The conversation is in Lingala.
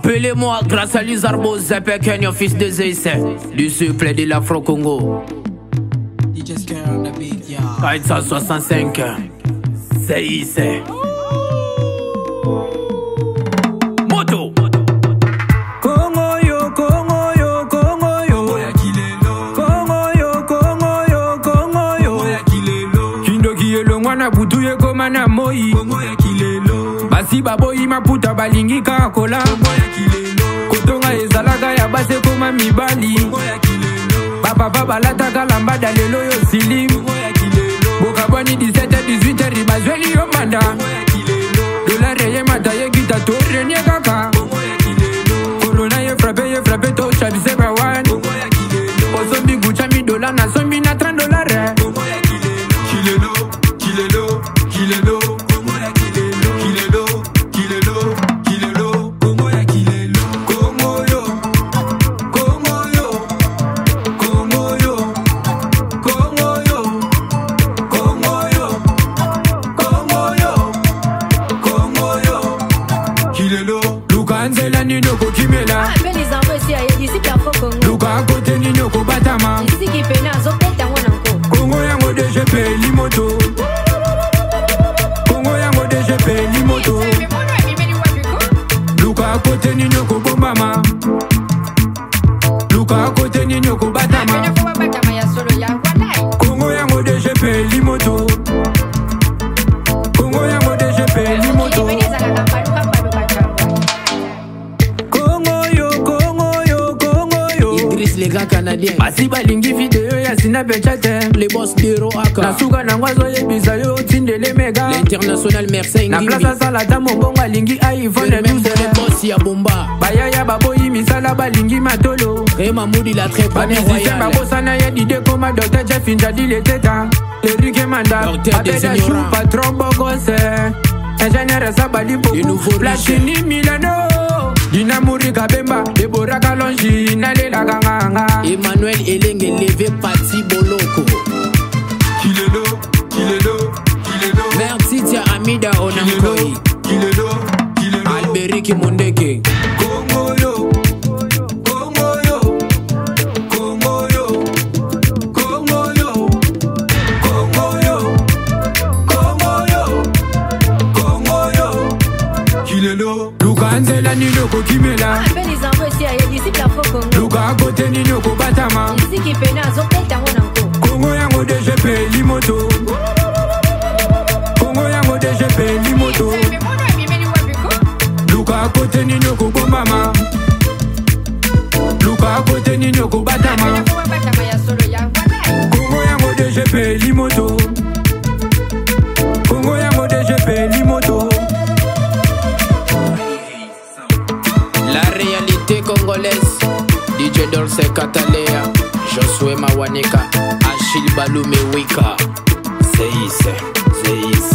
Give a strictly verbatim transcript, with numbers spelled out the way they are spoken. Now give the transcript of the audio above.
Appelez-moi grâce à Lizarbo, Zepé Kenyo, fils de Zeisse. Du souple de l'Afro-Congo. quatre cent soixante-cinq. Zeisse. Moto. Congo yo, Congo yo, Congo yo. Congo yo, Congo yo, Congo yo. Kindo kielo mwana butuye komana moi. Basi baboyi maputa balingi kakola. Kotonga ezalaka ya base koma mibali. Papa papa lataka lambada lelo yo silim. Bokabani dix-sept à dix-huit ribazweli yo manda. Dollar ye mata ye gita torre nye kaka. Corona ye frappe ye frappe to chabise ba wan. Osombi gucha mi dollar na sombi na trente dollars. Kilelo, kilelo, kilelo. Lukanzela nino ko kimela. Ah, ben les envois ici, il y a ici la Congo. Luka kote nino ko batama. Ici qui peine à zopeta wananko. Congo yango D G P limoto. Congo yango D G P limoto. Luka kote nino ko bombama. Luka kote nino ko batama. Congo yango D G P limoto. Congo yango D G P limoto. Les gars canadiens. Basi balingi video ya Snapchat. Les boss d'Hero Aka. Nasuka nangwazo ye bisayo tindele mega. L'international Mercedes. Na plaza salata mbonga lingi iPhone douze. Les boss ya bomba. Baya ya baboyi misala balingi matolo. Rema Moudi la très bonne royale. Babosana ya dide koma Docteur Jeff Injadi le teta. Eric Manda. Abeda chou patron bogose. Ingénieur Sabalipo. Platini Milano. Dinamuri Kabemba, Deborah Kalonji, Nale la Ganganga. Emmanuel Elenge levé Pati Boloko. Kilelo, kilelo, kilelo. Merci tia Amida Onankoi. Kilelo, kilelo. Alberiki Mondeke. Congo yo, Congo yo, Congo yo, Congo yo, Congo yo, Congo yo, Congo yo. Kilelo. Lukanzela nino ko kimela. Ah, ben les envois ici, il y a ici la Congo. Luka kote nino ko batama. Ici qui peine à zopeta wananko. Congo yango D G P limoto. Congo yango D G P limoto. Luka kote nino ko bombama. Luka kote nino ko batama. Congo yango D G P limoto. Congo yango D G P limoto. La réalité congolaise. D J Dorsey Katalea. Josué Mawaneka. Achille Balume Wika. Zeisse, Zeisse.